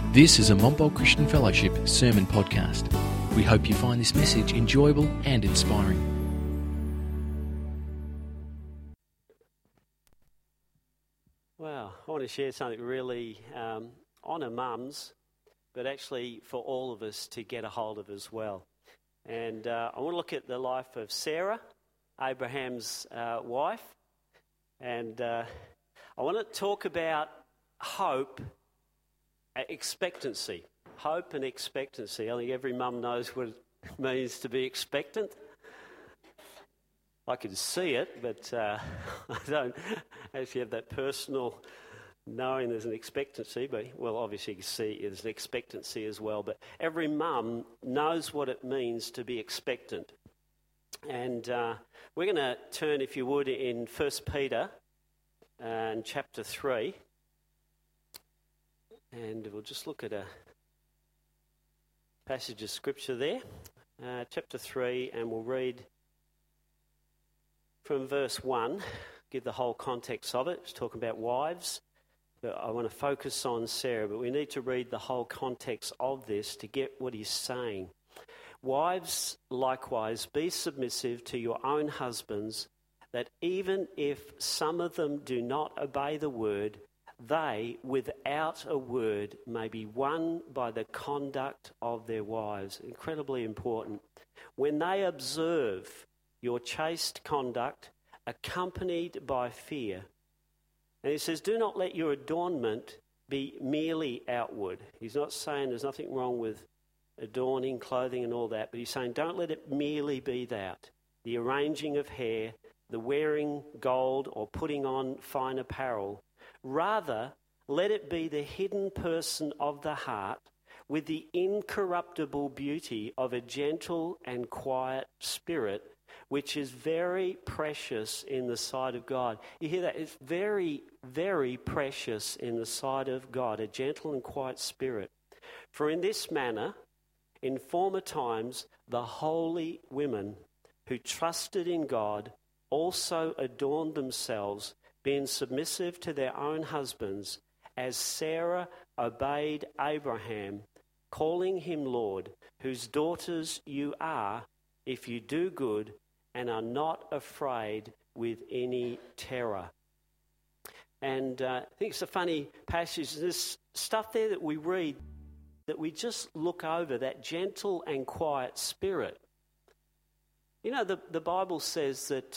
This is a Montbult Christian Fellowship sermon podcast. We hope you find this message enjoyable and inspiring. Well, I want to share something really honour mums, but actually for all of us to get a hold of as well. And I want to look at the life of Sarah, Abraham's wife, and I want to talk about hope, expectancy. Hope and expectancy. I think every mum knows what it means to be expectant. I can see it, but I don't actually have that personal knowing there's an expectancy. But, well, obviously you can see there's an expectancy as well. But every mum knows what it means to be expectant. And we're going to turn, if you would, in 1 Peter and chapter 3. And we'll just look at a passage of scripture there, chapter 3, and we'll read from verse 1, give the whole context of it. It's talking about wives, but I want to focus on Sarah, but we need to read the whole context of this to get what he's saying. Wives, likewise, be submissive to your own husbands, that even if some of them do not obey the word, they, without a word, may be won by the conduct of their wives. Incredibly important. When they observe your chaste conduct, accompanied by fear. And he says, do not let your adornment be merely outward. He's not saying there's nothing wrong with adorning, clothing and all that, but he's saying don't let it merely be that. The arranging of hair, the wearing gold or putting on fine apparel. Rather, let it be the hidden person of the heart with the incorruptible beauty of a gentle and quiet spirit, which is very precious in the sight of God. You hear that? It's very, very precious in the sight of God, a gentle and quiet spirit. For in this manner, in former times, the holy women who trusted in God also adorned themselves, being submissive to their own husbands, as Sarah obeyed Abraham, calling him Lord, whose daughters you are, if you do good and are not afraid with any terror. And I think it's a funny passage. There's stuff there that we read that we just look over, that gentle and quiet spirit. You know, the Bible says that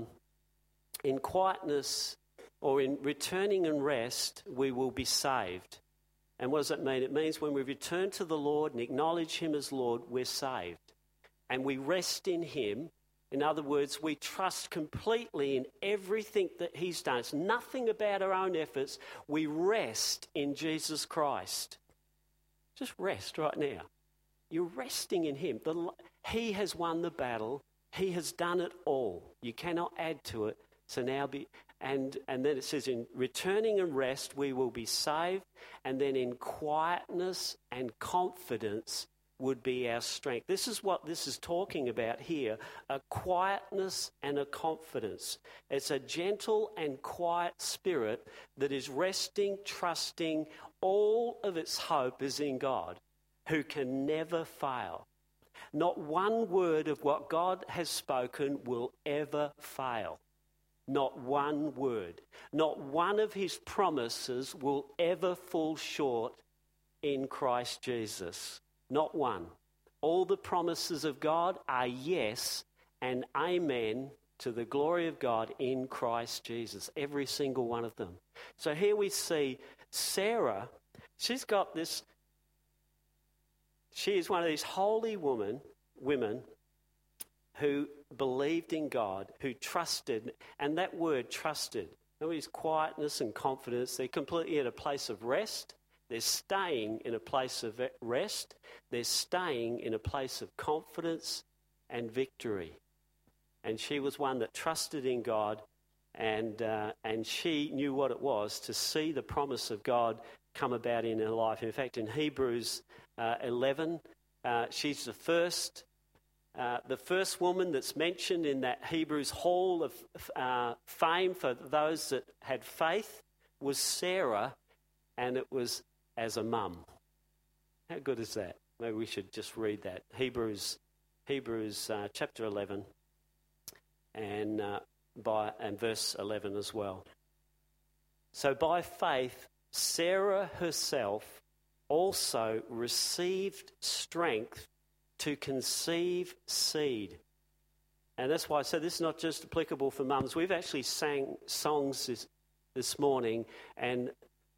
in quietness or in returning and rest, we will be saved. And what does that mean? It means when we return to the Lord and acknowledge him as Lord, we're saved. And we rest in him. In other words, we trust completely in everything that he's done. It's nothing about our own efforts. We rest in Jesus Christ. Just rest right now. You're resting in him. He has won the battle. He has done it all. You cannot add to it. So now and then it says in returning and rest we will be saved, and then in quietness and confidence would be our strength. This is what this is talking about here, a quietness and a confidence. It's a gentle and quiet spirit that is resting, trusting, all of its hope is in God, who can never fail. Not one word of what God has spoken will ever fail. Not one word. Not one of his promises will ever fall short in Christ Jesus. Not one. All the promises of God are yes and amen to the glory of God in Christ Jesus. Every single one of them. So here we see Sarah. She's got this. She is one of these holy women who believed in God, who trusted, and that word trusted, is quietness and confidence. They're completely in a place of rest. They're staying in a place of rest. They're staying in a place of confidence and victory. And she was one that trusted in God, and she knew what it was to see the promise of God come about in her life. In fact, in Hebrews 11, she's the first woman that's mentioned in that Hebrews hall of fame for those that had faith was Sarah, and it was as a mum. How good is that? Maybe we should just read that. Hebrews chapter 11 and verse 11 as well. So by faith, Sarah herself also received strength to conceive seed. And that's why I said this is not just applicable for mums. We've actually sang songs this morning, and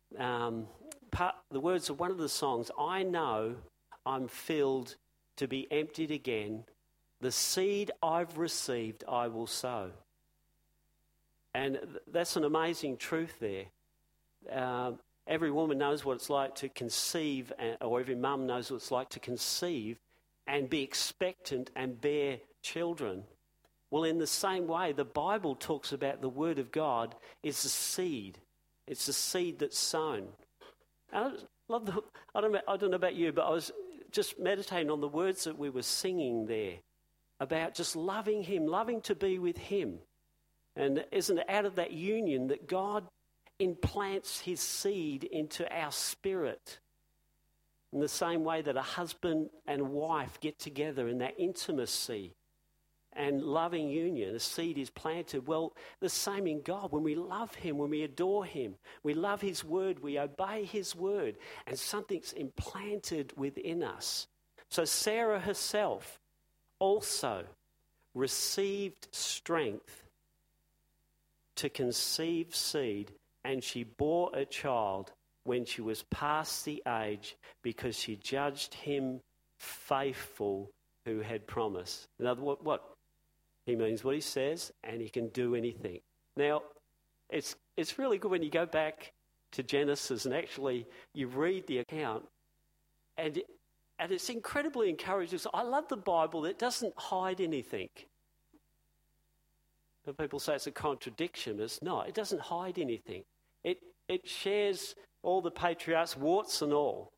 the words of one of the songs, I know I'm filled to be emptied again. The seed I've received I will sow. And that's an amazing truth there. Every woman knows what it's like to conceive, or every mum knows what it's like to conceive and be expectant and bear children. Well, in the same way, the Bible talks about the Word of God is a seed. It's a seed that's sown. And I don't know about you, but I was just meditating on the words that we were singing there about just loving Him, loving to be with Him. And isn't it out of that union that God implants His seed into our spirit? In the same way that a husband and wife get together in that intimacy and loving union, a seed is planted. Well, the same in God. When we love Him, when we adore Him, we love His word, we obey His word, and something's implanted within us. So Sarah herself also received strength to conceive seed, and she bore a child when she was past the age, because she judged him faithful who had promised. In other words, what he means, what he says, and he can do anything. Now, it's really good when you go back to Genesis and actually you read the account, and it's incredibly encouraging. I love the Bible that doesn't hide anything. People say it's a contradiction, but it's not. It doesn't hide anything. It shares all the patriarchs, warts and all.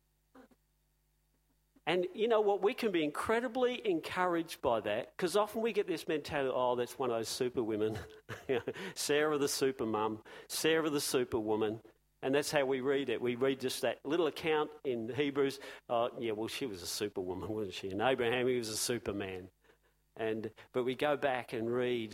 And you know what? We can be incredibly encouraged by that, because often we get this mentality, oh, that's one of those super women. Sarah the super mum, Sarah the super woman. And that's how we read it. We read just that little account in Hebrews. She was a super woman, wasn't she? And Abraham, he was a superman. But we go back and read,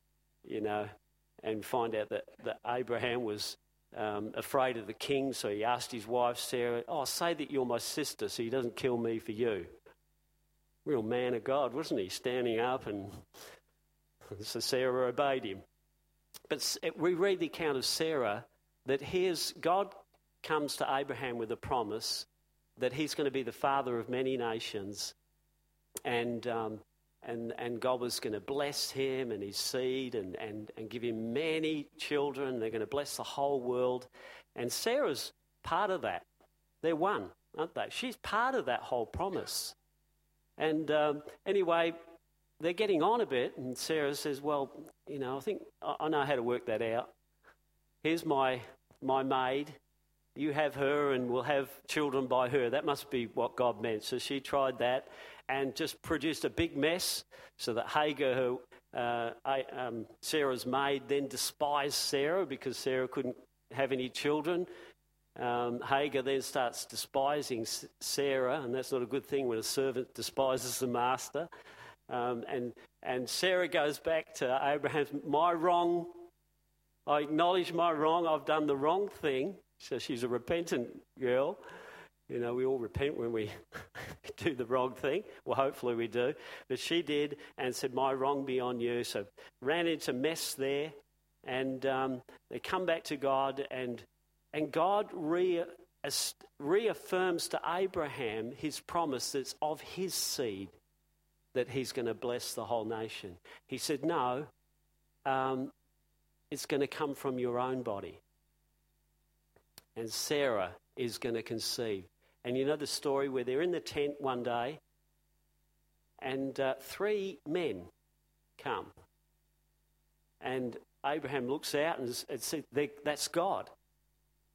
and find out that Abraham was afraid of the king, so he asked his wife Sarah, say that you're my sister so he doesn't kill me for you. Real man of God, wasn't he? Standing up, and so Sarah obeyed him. But we read the account of Sarah, that God comes to Abraham with a promise that he's going to be the father of many nations, and God was going to bless him and his seed and give him many children. They're going to bless the whole world. And Sarah's part of that. They're one, aren't they? She's part of that whole promise. And anyway, they're getting on a bit, and Sarah says, well, I think I know how to work that out. Here's my maid. You have her and we'll have children by her. That must be what God meant. So she tried that and just produced a big mess, so that Hagar, Sarah's maid, then despised Sarah because Sarah couldn't have any children. Hagar then starts despising Sarah, and that's not a good thing when a servant despises the master. And Sarah goes back to Abraham, my wrong, I acknowledge my wrong, I've done the wrong thing. So she's a repentant girl. We all repent when we do the wrong thing. Well, hopefully we do. But she did, and said, my wrong be on you. So ran into mess there. And they come back to God, and God reaffirms to Abraham his promise that's of his seed, that he's going to bless the whole nation. He said, no, it's going to come from your own body. And Sarah is going to conceive. And you know the story where they're in the tent one day, and 3 men come. And Abraham looks out and says, that's God.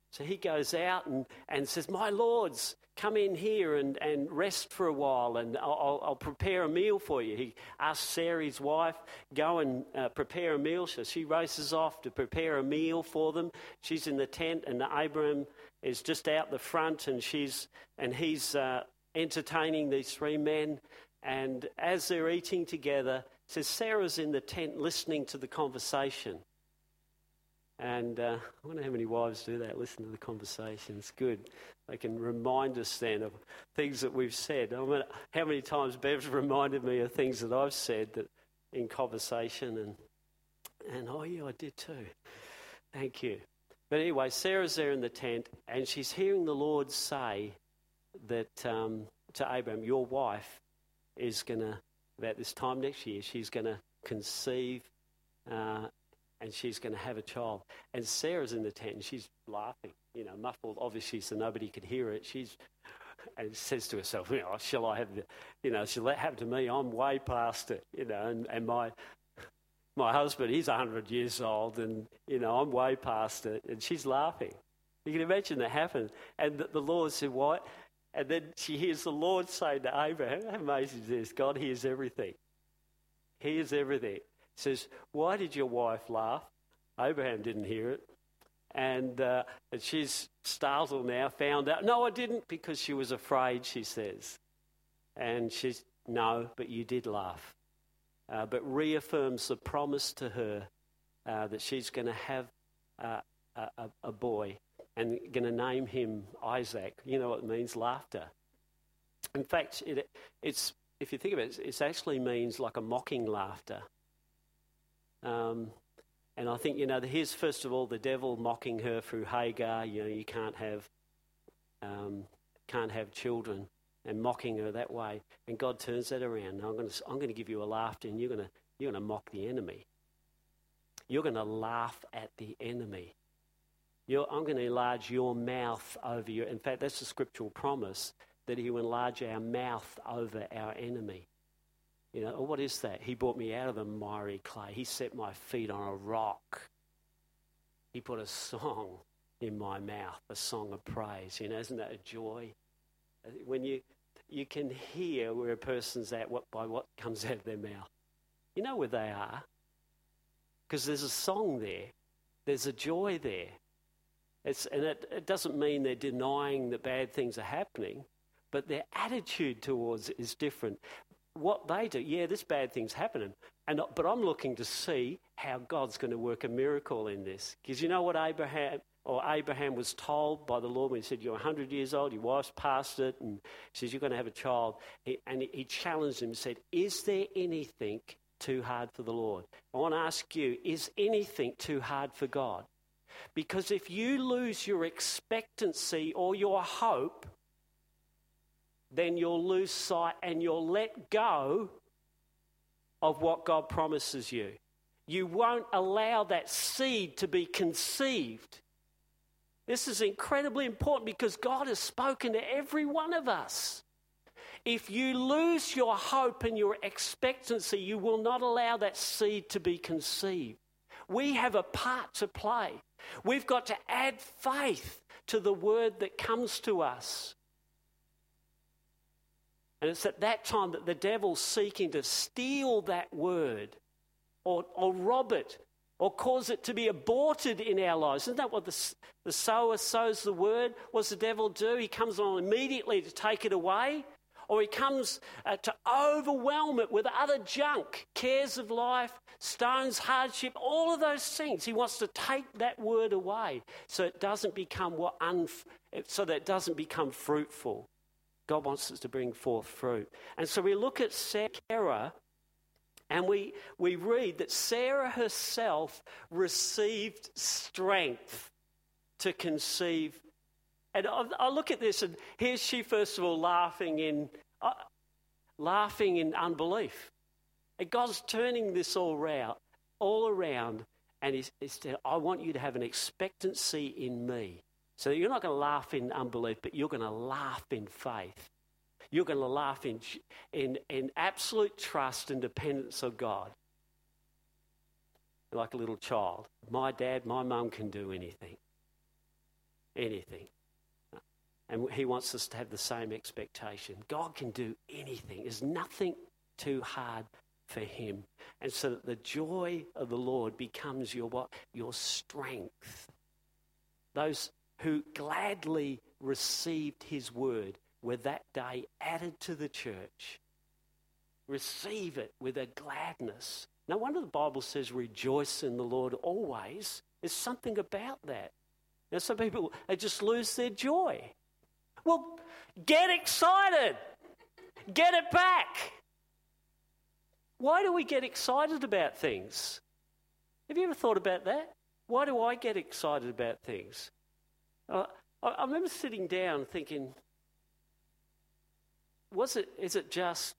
So he goes out and says, my lords, come in here and rest for a while, and I'll prepare a meal for you. He asks Sarah, his wife, go and prepare a meal. So she races off to prepare a meal for them. She's in the tent, and Abraham is just out the front, and he's entertaining these three men. And as they're eating together, it says Sarah's in the tent listening to the conversation. And I wonder how many wives do that, listen to the conversation. It's good. They can remind us then of things that we've said. I mean, how many times Bev's reminded me of things that I've said that in conversation, and oh yeah, I did too. Thank you. But anyway, Sarah's there in the tent, and she's hearing the Lord say that to Abraham, your wife is going to, about this time next year, she's going to conceive and she's going to have a child. And Sarah's in the tent and she's laughing, muffled, obviously, so nobody could hear it. And says to herself, shall I have shall that happen to me? I'm way past it, and my husband, he's 100 years old, and, I'm way past it. And she's laughing. You can imagine that happen. And the Lord said, what? And then she hears the Lord say to Abraham, how amazing is this? God hears everything. He hears everything. Says, why did your wife laugh? Abraham didn't hear it. And she's startled now, found out. No, I didn't, because she was afraid, she says. And she's, no, but you did laugh. But reaffirms the promise to her that she's going to have a boy and going to name him Isaac. You know what it means? Laughter. In fact, it's if you think of it, it actually means like a mocking laughter. And I think, here's first of all the devil mocking her through Hagar. You can't have children, and mocking her that way. And God turns that around. Now I'm going to give you a laughter, and you're going to mock the enemy. You're going to laugh at the enemy. I'm going to enlarge your mouth over you. In fact, that's a scriptural promise that He will enlarge our mouth over our enemy. What is that? He brought me out of the miry clay. He set my feet on a rock. He put a song in my mouth, a song of praise. Isn't that a joy? When you can hear where a person's at by what comes out of their mouth. You know where they are, because there's a song there. There's a joy there. It doesn't mean they're denying that bad things are happening, but their attitude towards it is different. What they do, this bad thing's happening, but I'm looking to see how God's going to work a miracle in this. Because you know what Abraham was told by the Lord when He said, you're 100 years old, your wife's past it, and He says, you're going to have a child. He challenged him and said, is there anything too hard for the Lord? I want to ask you, is anything too hard for God? Because if you lose your expectancy or your hope, then you'll lose sight and you'll let go of what God promises you. You won't allow that seed to be conceived. This is incredibly important because God has spoken to every one of us. If you lose your hope and your expectancy, you will not allow that seed to be conceived. We have a part to play. We've got to add faith to the word that comes to us. And it's at that time that the devil's seeking to steal that word or rob it or cause it to be aborted in our lives. Isn't that what the sower sows the word? What does the devil do? He comes on immediately to take it away, or he comes to overwhelm it with other junk, cares of life, stones, hardship, all of those things. He wants to take that word away so it doesn't become fruitful. God wants us to bring forth fruit. And so we look at Sarah and we read that Sarah herself received strength to conceive. And I look at this and here's she first of all laughing in unbelief. And God's turning this all around and He said, I want you to have an expectancy in me. So you're not going to laugh in unbelief, but you're going to laugh in faith. You're going to laugh in absolute trust and dependence of God. Like a little child. My dad, my mum can do anything. anything. And he wants us to have the same expectation. God can do anything. There's nothing too hard for him. And so that the joy of the Lord becomes your what? Your strength. Those who gladly received his word were that day added to the church. Receive it with a gladness. No wonder the Bible says rejoice in the Lord always. There's something about that. Now some people, they just lose their joy. Well, get excited. Get it back. Why do we get excited about things? Have you ever thought about that? Why do I get excited about things? I remember sitting down thinking, is it just,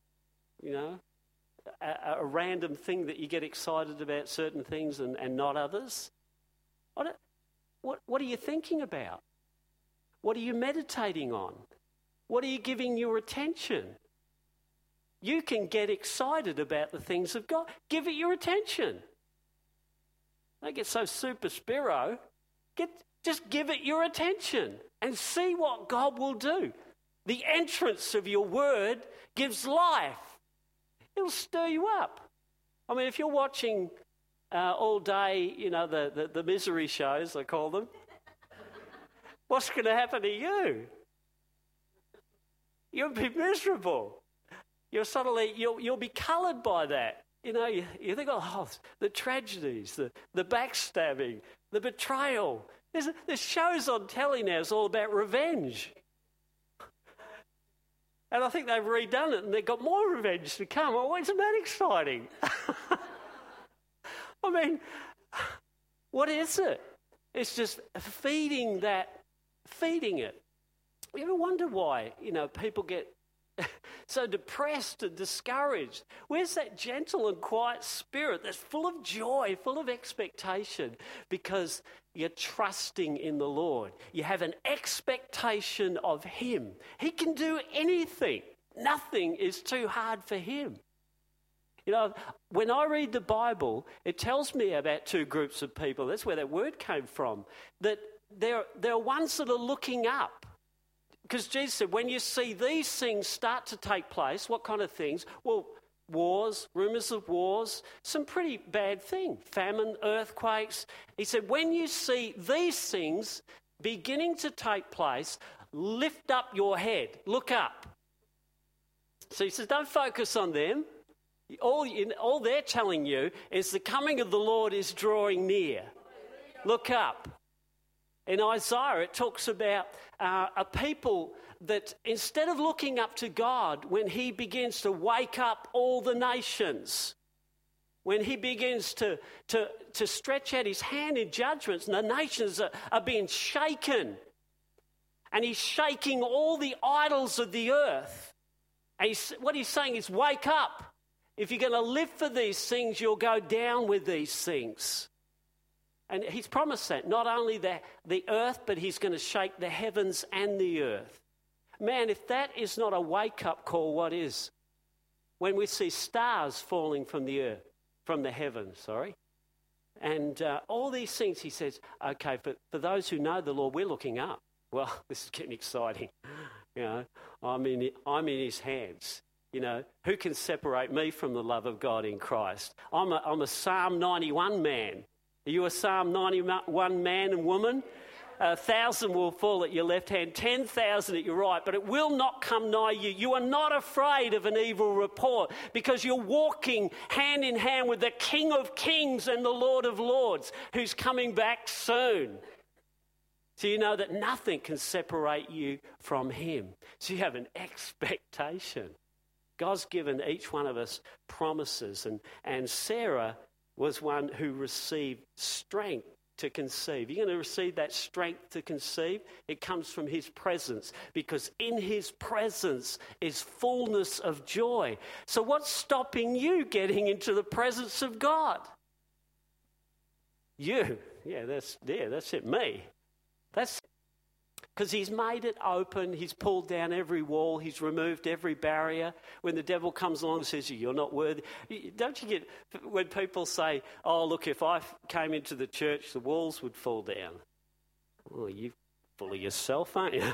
a random thing that you get excited about certain things and not others? What are you thinking about? What are you meditating on? What are you giving your attention? You can get excited about the things of God. Give it your attention. Don't get so super spiro. Just give it your attention and see what God will do. The entrance of your word gives life. It'll stir you up. I mean, if you're watching all day, the misery shows, I call them, what's going to happen to you? You'll be miserable. You'll be coloured by that. You think, the tragedies, the backstabbing, the betrayal. There's shows on telly now, it's all about revenge. And I think they've redone it and they've got more revenge to come. Oh, isn't that exciting? I mean, what is it? It's just feeding it. You ever wonder why, people get so depressed and discouraged? Where's that gentle and quiet spirit that's full of joy, full of expectation? Because you're trusting in the Lord. You have an expectation of him. He can do anything. Nothing is too hard for him. When I read the Bible, it tells me about two groups of people. That's where that word came from. That there are ones that are looking up. Because Jesus said, when you see these things start to take place, what kind of things? Well, wars, rumours of wars, some pretty bad things, famine, earthquakes. He said, when you see these things beginning to take place, lift up your head, look up. So he says, don't focus on them. All they're telling you is the coming of the Lord is drawing near. Look up. In Isaiah, it talks about a people that instead of looking up to God, when he begins to wake up all the nations, when he begins to stretch out his hand in judgments, and the nations are being shaken, and he's shaking all the idols of the earth. And what he's saying is, wake up. If you're going to live for these things, you'll go down with these things. And he's promised that, not only the earth, but he's going to shake the heavens and the earth. Man, if that is not a wake-up call, what is? When we see stars falling from the earth, from the heavens, and all these things, he says, okay, for those who know the Lord, we're looking up. Well, this is getting exciting. I'm in his hands. Who can separate me from the love of God in Christ? I'm a Psalm 91 man. Are you a Psalm 91 man and woman? 1,000 will fall at your left hand, 10,000 at your right, but it will not come nigh you. You are not afraid of an evil report because you're walking hand in hand with the King of Kings and the Lord of Lords who's coming back soon. So you know that nothing can separate you from him. So you have an expectation. God's given each one of us promises, and Sarah was one who received strength to conceive. You're going to receive that strength to conceive. It comes from his presence, because in his presence is fullness of joy. So what's stopping you getting into the presence of God? You. That's it, me. That's because he's made it open, he's pulled down every wall, he's removed every barrier. When the devil comes along and says, you're not worthy, don't you get, when people say, oh, look, if I came into the church, the walls would fall down. Well, you've Full of yourself, aren't you?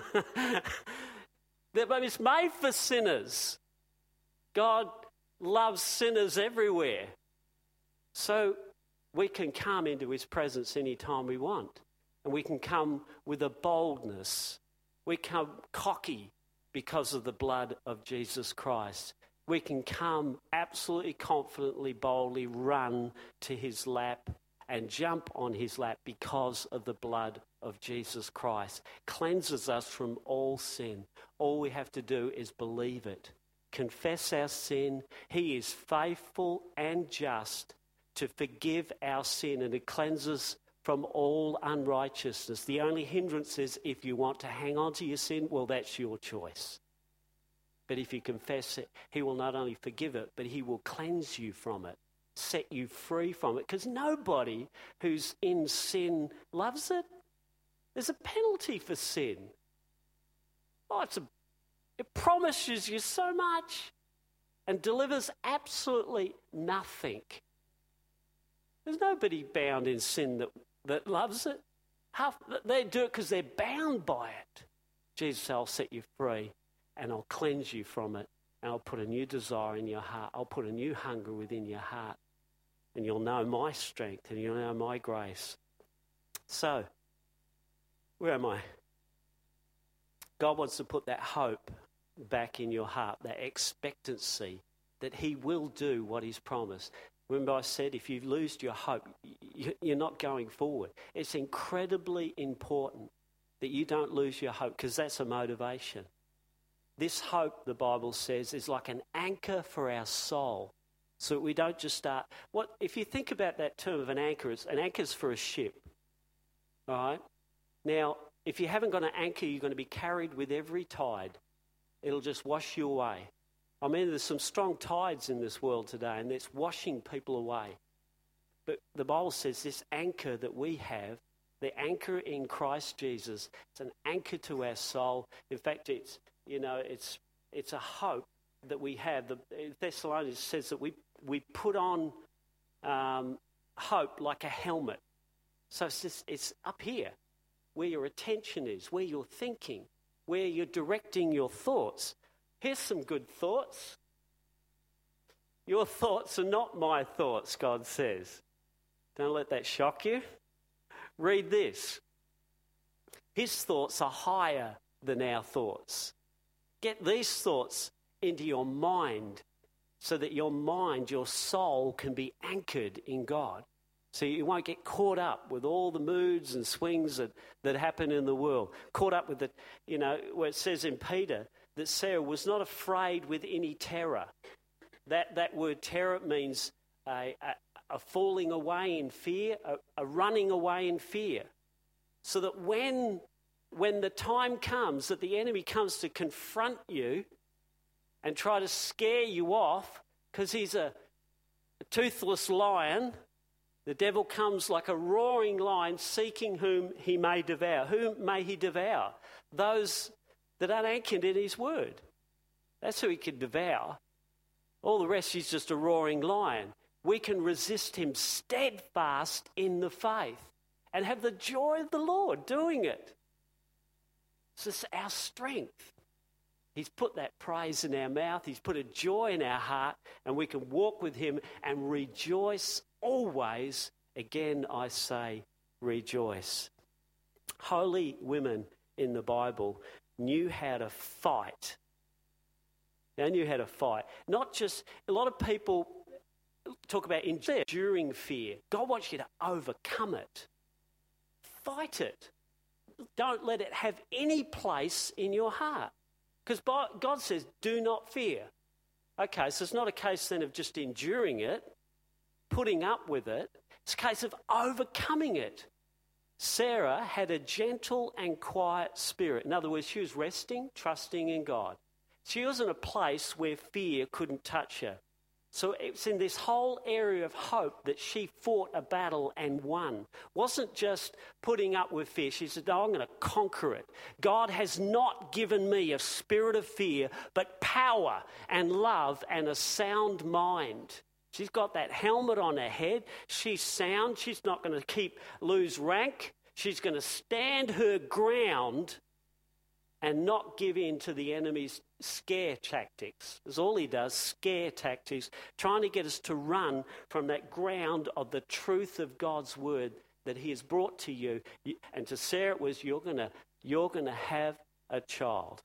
But it's made for sinners. God loves sinners everywhere. So we can come into his presence anytime we want. And we can come with a boldness. We come cocky because of the blood of Jesus Christ. We can come absolutely confidently, boldly, run to his lap and jump on his lap because of the blood of Jesus Christ. Cleanses us from all sin. All we have to do is believe it. Confess our sin. He is faithful and just to forgive our sin, and it cleanses from all unrighteousness. The only hindrance is if you want to hang on to your sin, well, that's your choice. But if you confess it, he will not only forgive it, but he will cleanse you from it, set you free from it, because nobody who's in sin loves it. There's a penalty for sin. It promises you so much and delivers absolutely nothing. There's nobody bound in sin that loves it. They do it because they're bound by it. Jesus said, I'll set you free and I'll cleanse you from it, and I'll put a new desire in your heart. I'll put a new hunger within your heart, and you'll know my strength and you'll know my grace. So, where am I? God wants to put that hope back in your heart, that expectancy that he will do what he's promised. Remember I said, if you've lost your hope, you're not going forward. It's incredibly important that you don't lose your hope, because that's a motivation. This hope, the Bible says, is like an anchor for our soul. So we don't just start... If you think about that term of an anchor's for a ship. All right? Now, if you haven't got an anchor, you're going to be carried with every tide. It'll just wash you away. I mean, there's some strong tides in this world today, and it's washing people away. But the Bible says this anchor that we have, the anchor in Christ Jesus, it's an anchor to our soul. In fact, it's a hope that we have. The Thessalonians says that we put on hope like a helmet. So it's up here, where your attention is, where you're thinking, where you're directing your thoughts. Here's some good thoughts. Your thoughts are not my thoughts, God says. Don't let that shock you. Read this. His thoughts are higher than our thoughts. Get these thoughts into your mind so that your mind, your soul, can be anchored in God. So you won't get caught up with all the moods and swings that happen in the world. Caught up with where it says in Peter that Sarah was not afraid with any terror. That word terror means a falling away in fear, a running away in fear. So that when the time comes that the enemy comes to confront you and try to scare you off, because he's a toothless lion, the devil comes like a roaring lion seeking whom he may devour. Whom may he devour? Those that aren't anchored in his word. That's who he can devour. All the rest, he's just a roaring lion. We can resist him steadfast in the faith and have the joy of the Lord doing it. It's just our strength. He's put that praise in our mouth. He's put a joy in our heart, and we can walk with him and rejoice always. Again, I say rejoice. Holy women in the Bible knew how to fight. They knew how to fight. Not just, a lot of people talk about enduring fear. God wants you to overcome it. Fight it. Don't let it have any place in your heart. Because God says, do not fear. Okay, so it's not a case then of just enduring it, putting up with it. It's a case of overcoming it. Sarah had a gentle and quiet spirit. In other words, she was resting, trusting in God. She was in a place where fear couldn't touch her. So it's in this whole area of hope that she fought a battle and won. Wasn't just putting up with fear. She said, no, I'm going to conquer it. God has not given me a spirit of fear, but power and love and a sound mind. She's got that helmet on her head. She's sound. She's not going to lose rank. She's going to stand her ground and not give in to the enemy's scare tactics. That's all he does, scare tactics, trying to get us to run from that ground of the truth of God's word that he has brought to you. And to Sarah it was, you're going to have a child.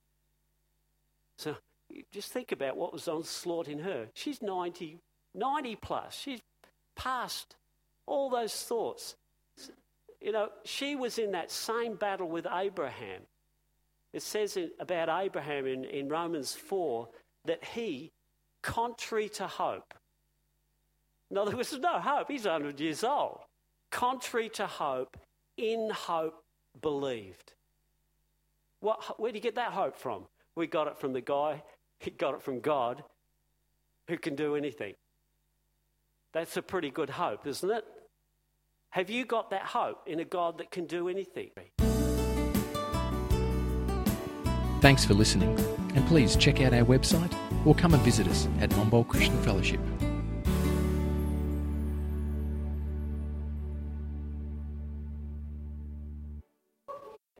So just think about what was onslaught in her. She's 90 plus. She's past all those thoughts. You know, she was in that same battle with Abraham. It says about Abraham in Romans 4 that he, contrary to hope, no, there was no hope. He's 100 years old. Contrary to hope, in hope believed. Where do you get that hope from? We got it from the guy, he got it from God, who can do anything. That's a pretty good hope, isn't it? Have you got that hope in a God that can do anything? Thanks for listening, and please check out our website or come and visit us at Monbulk Christian Fellowship.